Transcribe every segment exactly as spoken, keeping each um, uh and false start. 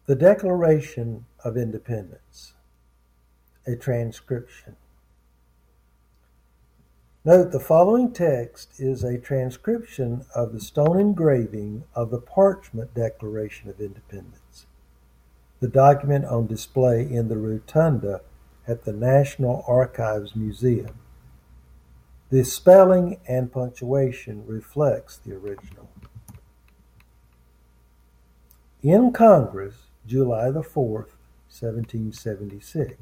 The Declaration of Independence, a transcription. Note, the following text is a transcription of the stone engraving of the parchment Declaration of Independence, the document on display in the rotunda at the National Archives Museum. The spelling and punctuation reflects the original. In Congress, July the fourth, seventeen seventy-six.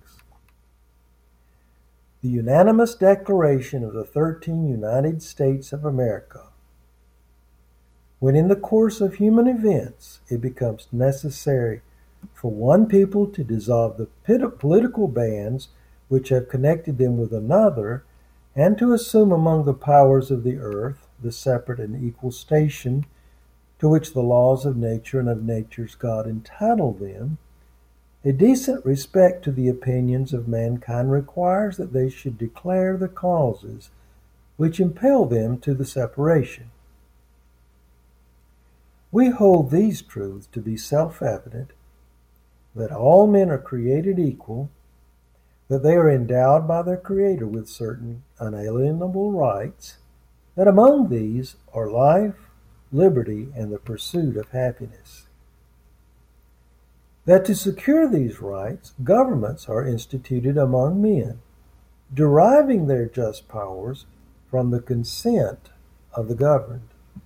The unanimous declaration of the thirteen United States of America. When in the course of human events it becomes necessary for one people to dissolve the political bands which have connected them with another, and to assume among the powers of the earth the separate and equal station to which the laws of nature and of nature's God entitle them, a decent respect to the opinions of mankind requires that they should declare the causes which impel them to the separation. We hold these truths to be self-evident, that all men are created equal, that they are endowed by their Creator with certain unalienable rights, that among these are life, liberty, and the pursuit of happiness. That to secure these rights, governments are instituted among men, deriving their just powers from the consent of the governed.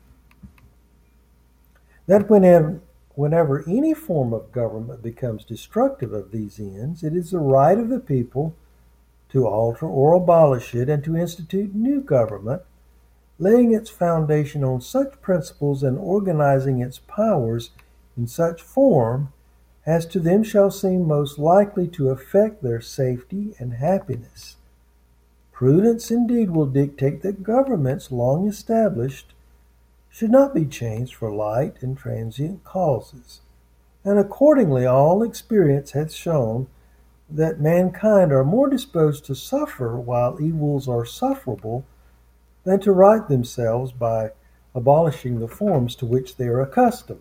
That whenever, whenever any form of government becomes destructive of these ends, it is the right of the people to alter or abolish it and to institute new government, laying its foundation on such principles and organizing its powers in such form as to them shall seem most likely to affect their safety and happiness. Prudence indeed will dictate that governments long established should not be changed for light and transient causes, and accordingly all experience hath shown that mankind are more disposed to suffer while evils are sufferable than to right themselves by abolishing the forms to which they are accustomed.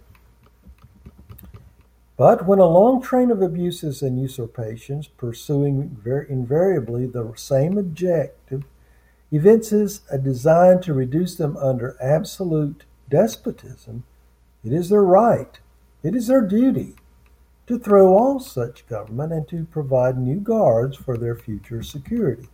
But when a long train of abuses and usurpations, pursuing invariably the same objective, evinces a design to reduce them under absolute despotism, it is their right, it is their duty, to throw off such government and to provide new guards for their future security.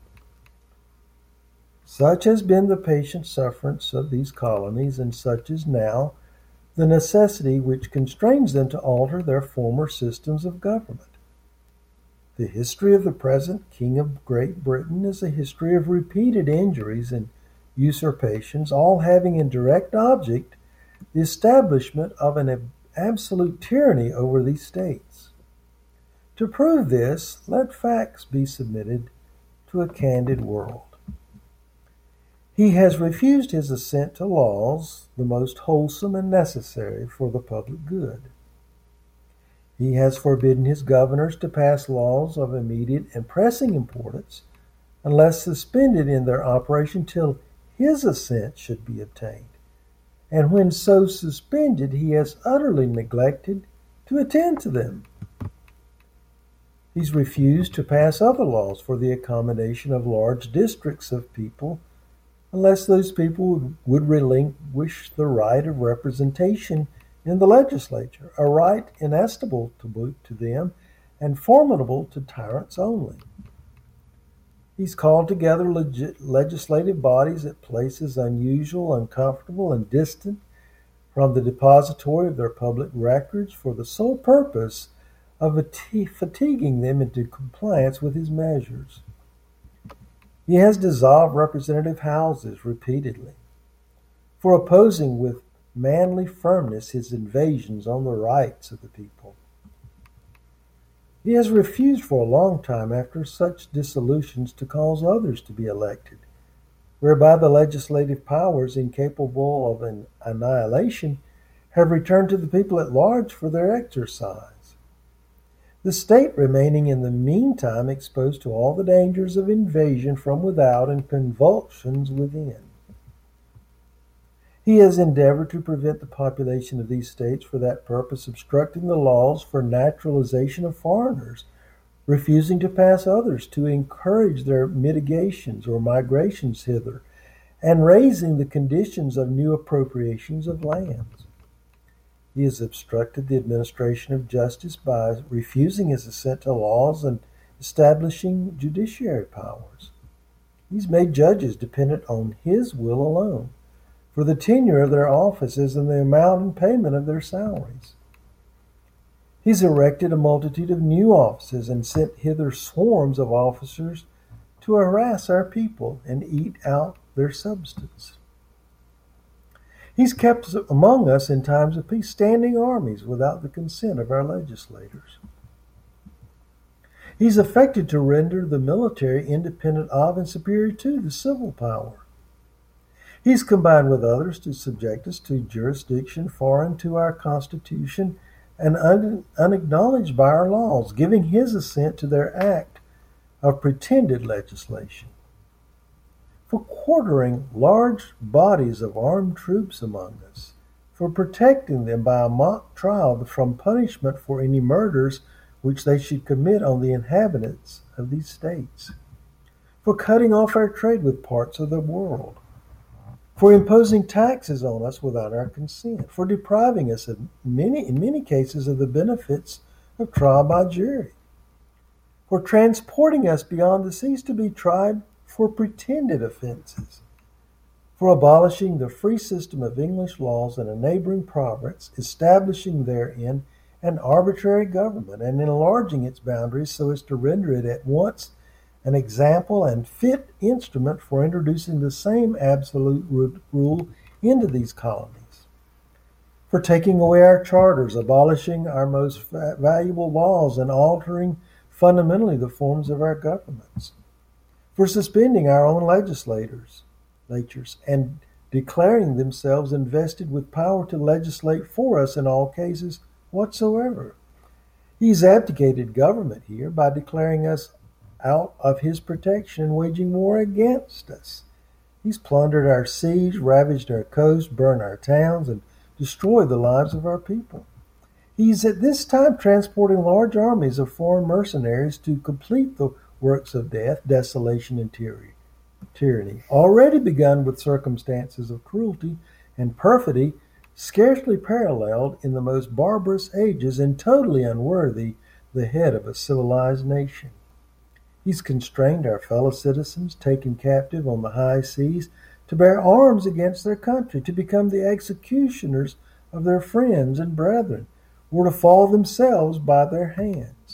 Such has been the patient sufferance of these colonies, and such is now the necessity which constrains them to alter their former systems of government. The history of the present King of Great Britain is a history of repeated injuries and usurpations, all having in direct object the establishment of an absolute tyranny over these states. To prove this, let facts be submitted to a candid world. He has refused his assent to laws, the most wholesome and necessary for the public good. He has forbidden his governors to pass laws of immediate and pressing importance, unless suspended in their operation till his assent should be obtained. And when so suspended, he has utterly neglected to attend to them. He's refused to pass other laws for the accommodation of large districts of people, unless those people would, would relinquish the right of representation in the legislature, a right inestimable to, to them and formidable to tyrants only. He's called together legit, legislative bodies at places unusual, uncomfortable, and distant from the depository of their public records for the sole purpose of fatiguing them into compliance with his measures. He has dissolved representative houses repeatedly for opposing with manly firmness his invasions on the rights of the people. He has refused for a long time after such dissolutions to cause others to be elected, whereby the legislative powers incapable of an annihilation have returned to the people at large for their exercise, the state remaining in the meantime exposed to all the dangers of invasion from without and convulsions within. He has endeavored to prevent the population of these states for that purpose, obstructing the laws for naturalization of foreigners, refusing to pass others to encourage their mitigations or migrations hither, and raising the conditions of new appropriations of lands. He has obstructed the administration of justice by refusing his assent to laws and establishing judiciary powers. He's made judges dependent on his will alone for the tenure of their offices and the amount and payment of their salaries. He's erected a multitude of new offices and sent hither swarms of officers to harass our people and eat out their substance. He's kept among us in times of peace standing armies without the consent of our legislators. He's affected to render the military independent of and superior to the civil power. He's combined with others to subject us to jurisdiction foreign to our Constitution and un- unacknowledged by our laws, giving his assent to their act of pretended legislation. For quartering large bodies of armed troops among us, for protecting them by a mock trial from punishment for any murders which they should commit on the inhabitants of these states, for cutting off our trade with parts of the world, for imposing taxes on us without our consent, for depriving us of many, in many cases of the benefits of trial by jury, for transporting us beyond the seas to be tried for pretended offenses, for abolishing the free system of English laws in a neighboring province, establishing therein an arbitrary government, and enlarging its boundaries so as to render it at once an example and fit instrument for introducing the same absolute rule into these colonies, for taking away our charters, abolishing our most valuable laws, and altering fundamentally the forms of our governments, for suspending our own legislators, legislatures, and declaring themselves invested with power to legislate for us in all cases whatsoever. He's abdicated government here by declaring us out of his protection and waging war against us. He's plundered our seas, ravaged our coasts, burned our towns, and destroyed the lives of our people. He's at this time transporting large armies of foreign mercenaries to complete the works of death, desolation, and tyranny, already begun with circumstances of cruelty and perfidy scarcely paralleled in the most barbarous ages and totally unworthy the head of a civilized nation. He's constrained our fellow citizens, taken captive on the high seas, to bear arms against their country, to become the executioners of their friends and brethren, or to fall themselves by their hands.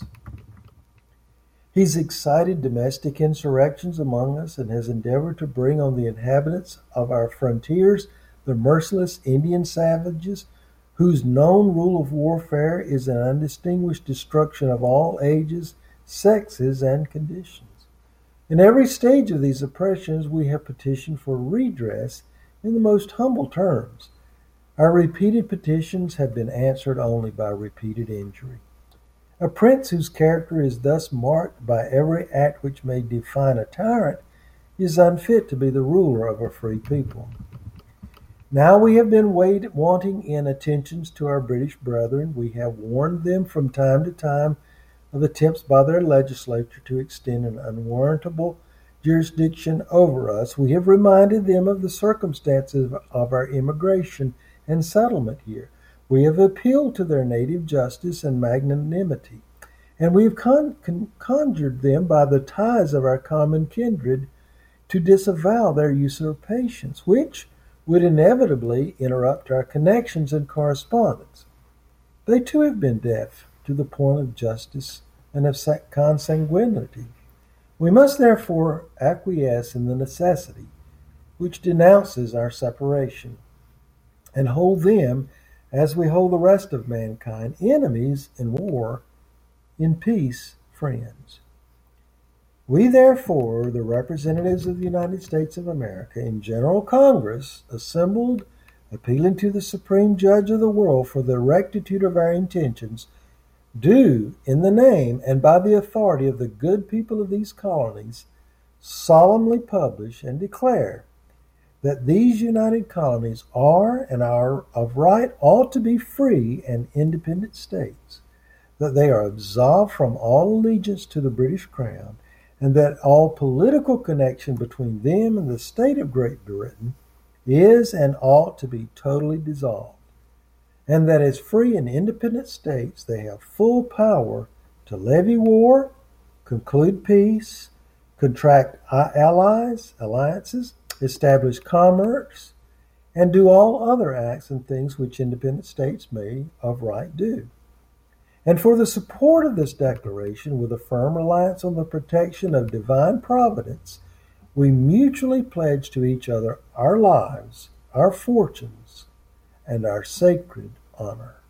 He's excited domestic insurrections among us and has endeavored to bring on the inhabitants of our frontiers the merciless Indian savages, whose known rule of warfare is an undistinguished destruction of all ages, sexes, and conditions. In every stage of these oppressions, we have petitioned for redress in the most humble terms. Our repeated petitions have been answered only by repeated injury. A prince whose character is thus marked by every act which may define a tyrant is unfit to be the ruler of a free people. Now we have been wait- wanting in attentions to our British brethren. We have warned them from time to time of attempts by their legislature to extend an unwarrantable jurisdiction over us. We have reminded them of the circumstances of our immigration and settlement here. We have appealed to their native justice and magnanimity, and we have con- con- conjured them by the ties of our common kindred to disavow their usurpations, which would inevitably interrupt our connections and correspondence. They too have been deaf to the point of justice and of consanguinity. We must therefore acquiesce in the necessity which denounces our separation, and hold them, as we hold the rest of mankind, enemies in war, in peace, friends. We, therefore, the representatives of the United States of America, in General Congress, assembled, appealing to the Supreme Judge of the world for the rectitude of our intentions, do, in the name and by the authority of the good people of these colonies, solemnly publish and declare that these united colonies are and are of right ought to be free and independent states, that they are absolved from all allegiance to the British Crown, and that all political connection between them and the state of Great Britain is and ought to be totally dissolved, and that as free and independent states they have full power to levy war, conclude peace, contract allies, alliances, establish commerce, and do all other acts and things which independent states may of right do. And for the support of this declaration, with a firm reliance on the protection of divine providence, we mutually pledge to each other our lives, our fortunes, and our sacred honor.